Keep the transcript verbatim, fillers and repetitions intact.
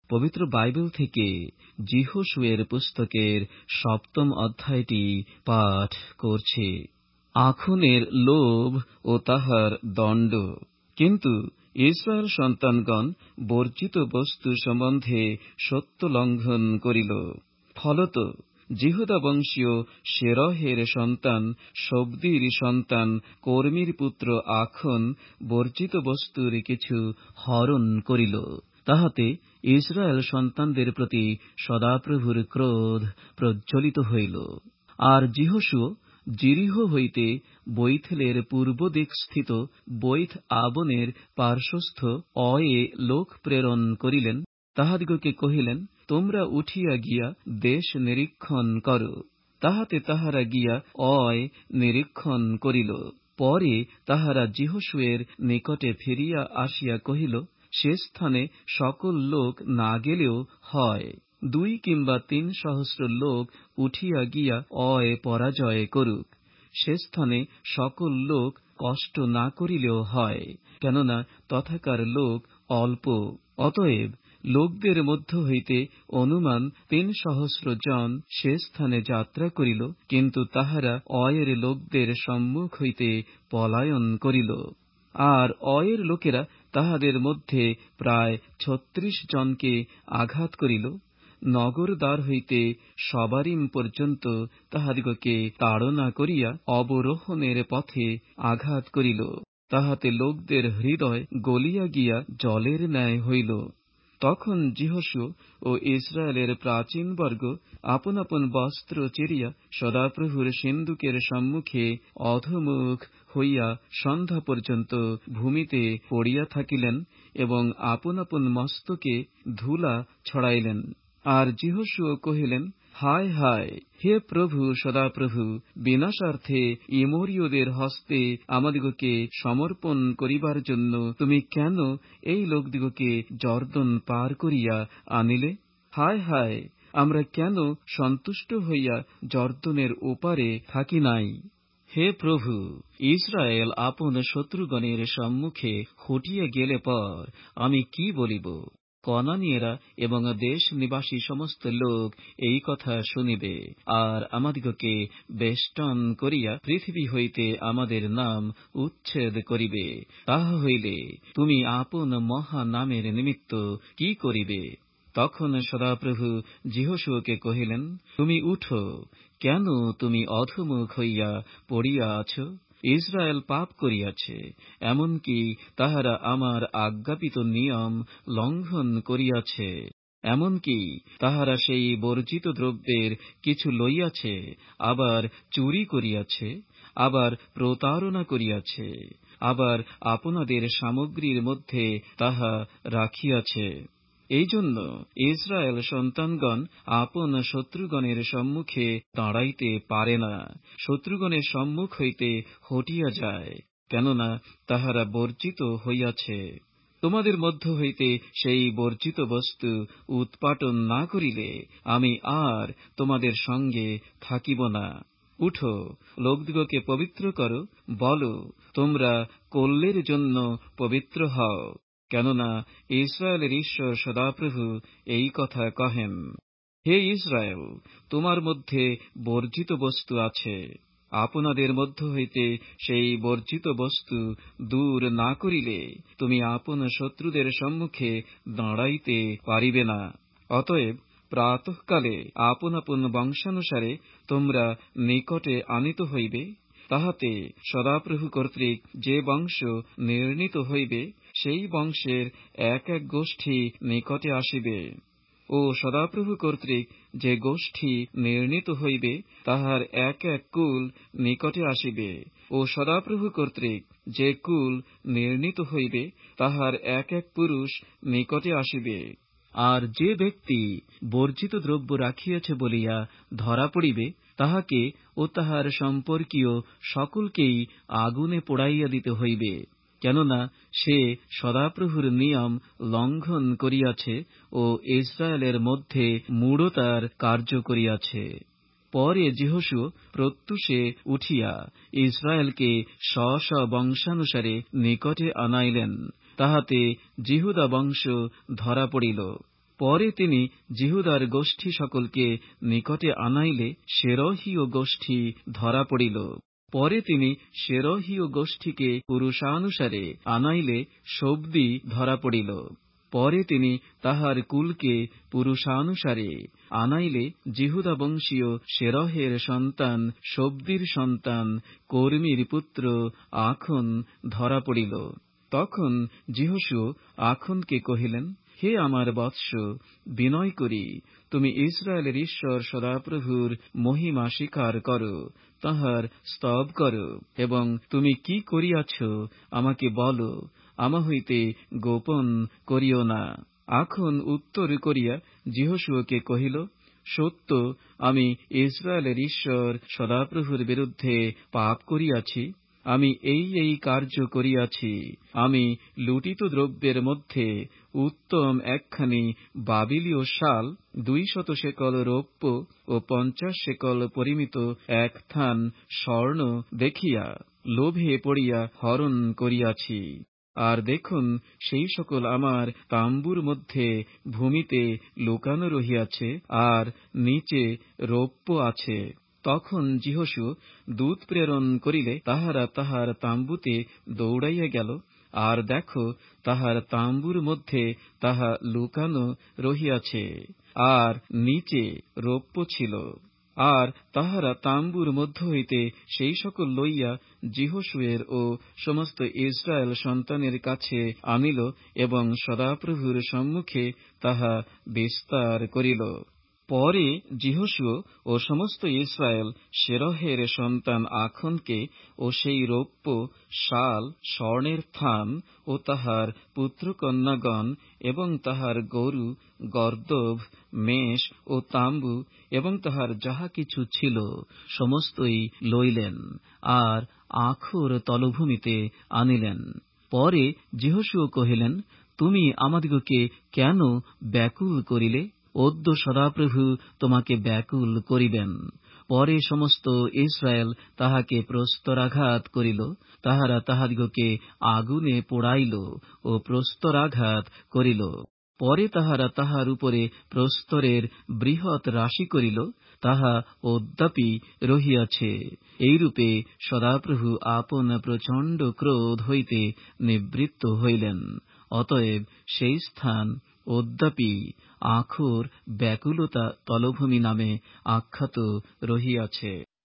পবিত্র বাইবেল থেকে যিহোশুয়ের পুস্তকের সপ্তম অধ্যায়টি পাঠ করছি। আখনের লোভ ও তাহার দণ্ড। কিন্তু ইসরায়েল সন্তানগণ বর্জিত বস্তু সম্বন্ধে সত্য লঙ্ঘন করিল। ফলত জিহুদা বংশীয় সেরহের সন্তান শব্দির সন্তান কর্মীর পুত্র আখন বর্জিত বস্তুর কিছু হরণ করিল। তাহাতে ইসরায়েল সন্তানদের প্রতি সদাপ্রভুর ক্রোধ প্রজ্বলিত হইল। আর যিহোশু জিরিহ হইতে বৈথেলের পূর্ব দিক স্থিত বৈথ আবনের পার্শ্বস্থ অয়ে লোক প্রেরণ করিলেন। তাহাদিগকে কহিলেন, তোমরা উঠিয়া গিয়া দেশ নিরীক্ষণ কর। তাহাতে তাহারা গিয়া অয় নিরীক্ষণ করিল। পরে তাহারা যিহোশুয়ের নিকটে ফিরিয়া আসিয়া কহিল, সে স্থানে সকল লোক না গেলেও হয়, দুই কিংবা তিন সহস্র লোক উঠিয়া গিয়া অয় পরাজয় করুক। সে স্থানে সকল লোক কষ্ট না করিলেও হয়, কেননা তথাকার লোক অল্প। অতএব লোকদের মধ্য হইতে অনুমান তিন সহস্র জন সে স্থানে যাত্রা করিল, কিন্তু তাহারা অয়ের লোকদের সম্মুখ হইতে পলায়ন করিল। আর অয়ের লোকেরা তাহাদের মধ্যে প্রায় ছত্রিশ জনকে আঘাত করিল। নগর দ্বার হইতে সবারিম পর্যন্ত তাহাদিগকে তাড়না করিয়া অবরোহণের পথে আঘাত করিল। তাহাতে লোকদের হৃদয় গলিয়া গিয়া জলের ন্যায় হইল। তখন যিহোশু ও ইসরায়েলের প্রাচীনবর্গ আপন আপন বস্ত্র চিরিয়া সদাপ্রভুর সিন্দুকের সম্মুখে অধোমুখ হইয়া সন্ধ্যা পর্যন্ত ভূমিতে পড়িয়া থাকিলেন এবং আপন আপন মস্তকে ধুলা ছড়াইলেন। আর যিহোশু কহিলেন, হায় হায়, হে প্রভু সদাপ্রভু, বিনাশার্থে ইমোরীয়দের হস্তে আমাদিগকে সমর্পণ করিবার জন্য তুমি কেন এই লোকদিগকে জর্দন পার করিয়া আনিলে? হায় হায়, আমরা কেন সন্তুষ্ট হইয়া জর্দনের ওপারে থাকি নাই? হে প্রভু, ইসরায়েল আপন শত্রুগণের সম্মুখে হটিয়া গেলে পর আমি কি বলিব? কনানীয়েরা এবং দেশ নিবাসী সমস্ত লোক এই কথা শুনিবে, আর আমাদিগকে বেষ্টন করিয়া পৃথিবী হইতে আমাদের নাম উচ্ছেদ করিবে। তাহা হইলে তুমি আপন মহা নামের নিমিত্ত কি করিবে? তখন সদাপ্রভু যিহোশুকে কহিলেন, তুমি উঠো, কেন তুমি অধোমুখ হইয়া পড়িয়া আছো? ইসরায়েল পাপ করিয়াছে, এমনকি তাহারা আমার আজ্ঞাপিত নিয়ম লঙ্ঘন করিয়াছে। এমনকি তাহারা সেই বর্জিত দ্রব্যের কিছু লইয়াছে, আবার চুরি করিয়াছে, আবার প্রতারণা করিয়াছে, আবার আপনাদের সামগ্রীর মধ্যে তাহা রাখিয়াছে। এই জন্য ইসরায়েল সন্তানগণ আপন শত্রুগণের সম্মুখে দাঁড়াইতে পারে না, শত্রুগণের সম্মুখ হইতে হটিয়া যায়, কেননা তাহারা বর্জিত হইয়াছে। তোমাদের মধ্য হইতে সেই বর্জিত বস্তু উৎপাটন না করিলে আমি আর তোমাদের সঙ্গে থাকিব না। উঠো, লোকদিগকে পবিত্র করো, বলো, তোমরা কল্যের জন্য পবিত্র হও, কেননা ইসরায়েলের ঈশ্বর সদাপ্রভু এই কথা কহেন। হে ইসরায়েল, তোমার মধ্যে বর্জিত বস্তু আছে। আপনাদের মধ্য হইতে সেই বর্জিত বস্তু দূর না করিলে তুমি আপন শত্রুদের সম্মুখে দাঁড়াইতে পারিবে না। অতএব প্রাতঃকালে আপন আপন বংশানুসারে তোমরা নিকটে আনিত হইবে, তাহাতে সদাপ্রভু কর্তৃক যে বংশ নির্ণীত হইবে সেই বংশের এক এক গোষ্ঠী নিকটে আসিবে, ও সদাপ্রভু কর্তৃক যে গোষ্ঠী নির্ণীত হইবে তাহার এক এক কুল নিকটে আসিবে, ও সদাপ্রভু কর্তৃক যে কুল নির্ণীত হইবে তাহার এক এক পুরুষ নিকটে আসিবে। আর যে ব্যক্তি বর্জিত দ্রব্য রাখিয়াছে বলিয়া ধরা পড়িবে, তাহাকে ও তাহার সম্পর্কীয় সকলকেই আগুনে পোড়াইয়া দিতে হইবে, কেননা সে সদাপ্রভুর নিয়ম লঙ্ঘন করিয়াছে ও ইসরায়েলের মধ্যে মূঢ়তার কার্য করিয়াছে। পরে যিহোশু প্রত্যুষে উঠিয়া ইসরায়েলকে স্ব স্ব বংশানুসারে নিকটে আনাইলেন, তাহাতে জিহুদা বংশ ধরা পড়িল। পরে তিনি জিহুদার গোষ্ঠী সকলকে নিকটে আনাইলে সেরহীয় গোষ্ঠী ধরা পড়িল। পরে তিনি সেরহীয় গোষ্ঠীকে পুরুষানুসারে আনাইলে শব্দি ধরা পড়িল। পরে তিনি তাহার কুলকে পুরুষানুসারে আনাইলে জিহুদা বংশীয় সেরহের সন্তান শব্দির সন্তান কর্মীর পুত্র আখন ধরা পড়িল। তখন যিহোশু আখনকে কহিলেন, হে আমার বৎস, বিনয় করি তুমি ইসরায়েলের ঈশ্বর সদাপ্রভুর মহিমা স্বীকার করো, তাহার স্তব করো, এবং তুমি কি করিয়াছ আমাকে বলো, আমা হইতে গোপন করিও না। আখন উত্তর করিয়া যিহোশুকে কহিল, সত্য আমি ইসরায়েলের ঈশ্বর সদাপ্রভুর বিরুদ্ধে পাপ করিয়াছি। আমি এই এই কার্য করিয়াছি। আমি লুটিত দ্রব্যের মধ্যে উত্তম একখানি বাবিলীয় শাল, দুইশত শেকল রৌপ্য ও পঞ্চাশ শেকল পরিমিত এক থান স্বর্ণ দেখিয়া লোভে পড়িয়া হরণ করিয়াছি। আর দেখুন, সেই সকল আমার তাম্বুর মধ্যে ভূমিতে লুকানো রহিয়াছে, আর নিচে রৌপ্য আছে। তখন যিহোশু দূত প্রেরণ করিলে তাহারা তাহার তাম্বুতে দৌড়াইয়া গেল, আর দেখো, তাহার তাম্বুর মধ্যে তাহা লুকানো রহিয়াছে, আর নিচে রৌপ্য ছিল। আর তাহারা তাম্বুর মধ্য হইতে সেই সকল লইয়া যিহোশুয়ের ও সমস্ত ইসরায়েল সন্তানের কাছে আনিল, এবং সদাপ্রভুর সম্মুখে তাহা বিস্তার করিল। পরে যিহোশু ও সমস্ত ইসরায়েল সেরহের সন্তান আখনকে ও সেই রৌপ্য শাল, স্বর্ণের থান ও তাহার পুত্রকন্যাগণ এবং তাহার গরু, গর্দভ, মেষ ও তাম্বু এবং তাহার যাহা কিছু ছিল সমস্তই লইলেন, আর আখোর তলভূমিতে আনিলেন। পরে যিহোশু কহিলেন, তুমি আমাদিগকে কেন ব্যাকুল করিলে? অদ্য সদাপ্রভু তোমাকে ব্যাকুল করিবেন। পরে সমস্ত ইসরায়েল তাহাকে প্রস্তরাঘাত করিল। তাহারা তাহাদিগকে আগুনে পোড়াইল ও প্রস্তরাঘাত করিল। পরে তাহারা তাহার উপরে প্রস্তরের বৃহৎ রাশি করিল, তাহা অদ্যাপি রহিয়াছে। এইরূপে সদাপ্রভু আপন প্রচণ্ড ক্রোধ হইতে নিবৃত্ত হইলেন। অতএব সেই স্থান অদ্যাপি আখোর ব্যাকুলতা তলভূমি নামে আখ্যাত রহিয়াছে।